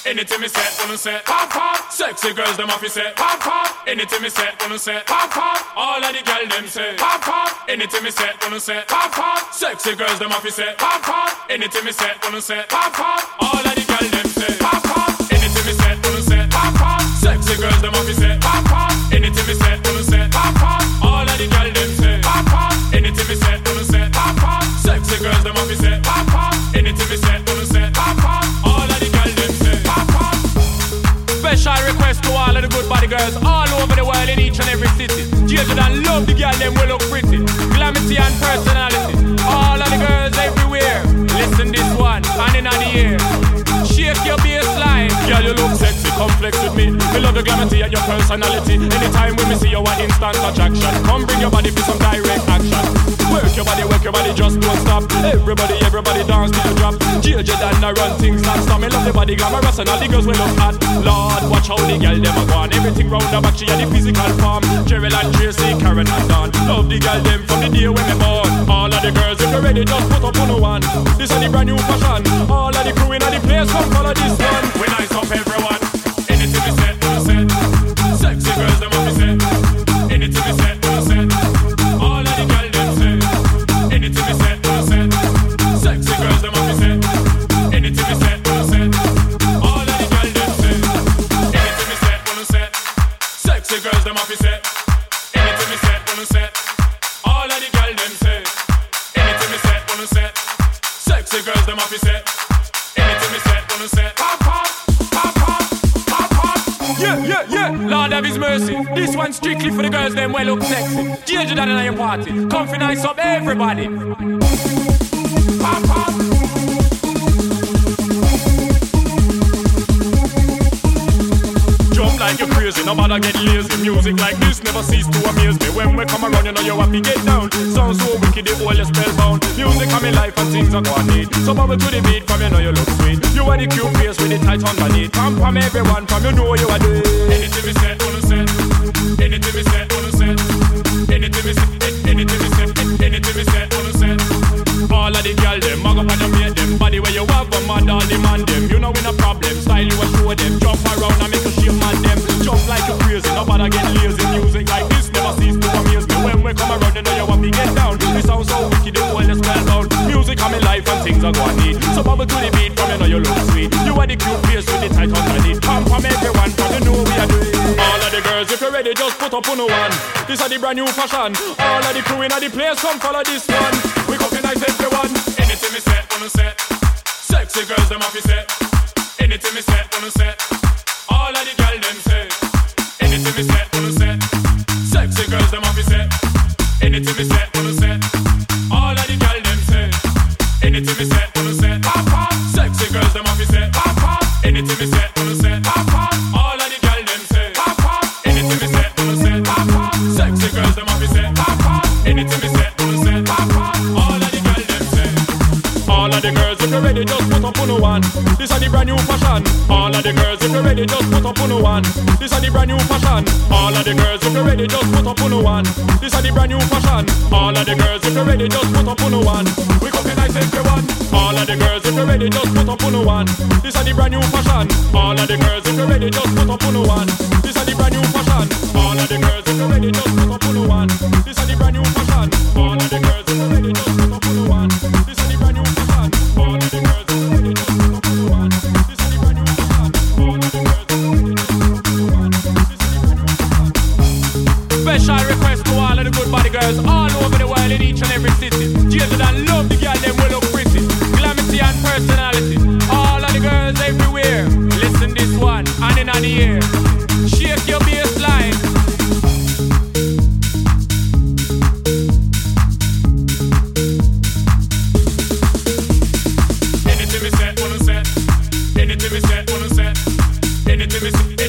Anything me say, wanna say, pop pop. Sexy girls them off say, pop pop. Anything me say, wanna say, pop pop. All of the girls them say, pop pop. Anything me say, wanna say, pop pop. Sexy girls them off say, pop pop. Anything me say, wanna say, pop pop. All of the girls them say, pop pop. Anything me say, wanna say, pop pop. Sexy girls them off say, pop pop. Anything me say, wanna say, pop pop. All of the girls them say, pop pop. Anything me say, wanna say, pop pop. Sexy girls them off say, pop pop. Anything me say, wanna say, pop pop. All of the girls them say, pop pop. Special request to all of the good body girls all over the world in each and every city. Jason and love the girl them will look pretty, glamity and personality. All of the girls everywhere, listen this one, hand in the air. Shake your baseline, girl you look sexy, come flex with me. We love your glamity and your personality. Anytime when we see you, an instant attraction. Come bring your body for some direct action. Work your body, just don't stop. Everybody dance to the drop. JJ and I run things non-stop. Me love the body glamorous and all the girls we look at. Lord, watch how the girl them a go on. Everything round the back, she had the physical form. Cheryl and Tracy, Karen and Dawn. Love the girl them from the day when me born. All of the girls, if you're ready, just put up on the one. This is the brand new fashion. All of the crew in the place, come follow this one. We nice up everyone. Anything we say, wanna say. Sexy girls them want me say. Anything we say, wanna say. All of the girls them say. Anything we say, wanna say. Sexy girls them want me say. Anything we say, wanna say. All of the girls them say. Anything we say, wanna say. Sexy girls them want me say. Anything we say, wanna say. All of the girls them say. Anything we say, wanna say. Sexy girls them want me say. Anything we say, wanna say. Pop pop, pop pop, pop pop. Yeah. Lord of His mercy. This one's strictly for the girls them well look sexy. JJ down in your party. Come for nice up everybody. Pop pop. Jump like you're crazy, no matter get lazy. Music like this never cease to amaze me. When we come around, you know you have to get down. Sounds so wicked, the whole is spellbound. Music come in life and things are going need. So bubble to the beat, from you know you look sweet. You are the cute face with the tight underneath. Come from everyone, from you know you are doing. Anything we say, wanna say. Anything we say, wanna say. Anything we say, anything we say, anything we say, wanna say. All of the girl them, mag up and you make them. Body where you have a man, all demand them. You know we no problem, style you a show them. Jump around and make a shame on them. Jump like you crazy, nobody get lazy. Music like this never cease to amaze me. When we come around, you know you want me get down. This sound so wicked, the whole is spellbound. Music come in life and things are going need. So bubble to the beat, from you know you look sweet. You are the cute face with the tight underneath. Come from everyone, from you know we are doing. All of the girls, if you're ready, just put up on the one. This is the brand new fashion. All of the crew in the place, come follow this one. We come nice everyone. Anything me say, wanna say. Sexy girls them off say. Anything me say, wanna say. All of the girls them say. Anything me say, wanna say. Sexy girls them off say. Anything me say, wanna say. All of the girls them say. Anything me say, wanna say. Pop pop. Sexy girls them off say. Pop pop. Anything me say, wanna say. Pop pop. All of the girls them say. Pop pop. Anything me say, wanna say. Pop pop. Sexy girls them off say. Pop pop. Anything me say, wanna say. Pop pop. All of the girls them say. All of the girls, if you're ready, just put up on the one. This is the brand new fashion. All of the girls, if you're ready, just put up on the one. This is the brand new fashion. All of the girls, if you're ready, just put up on the one. This is the brand new fashion. All of the girls, if you're ready, just put up on the one. We come in nice everyone. All of the girls, if you're ready, just put up on the one. This is the brand new fashion. All of the girls, if you're ready, just put up on the one. This is the brand new fashion. All of the girls, if you're ready, just put up on the one. This is the brand new fashion. All of the girls, if you're ready, just put up on the one. This is the brand new fashion. All of the girls, if you're ready, just put up on the one. This is the brand new fashion. All of the girls, if you're ready, just put up on the one. This is the brand new fashion. Special request to all of the good body girls all over the world in each and every city. Jason and love the girl them will look pretty, glamity and personality. All of the girls everywhere, listen this one, hand in the air. Shake your baseline. Anything we say, wanna say. Anything we say, wanna say. Anything we say.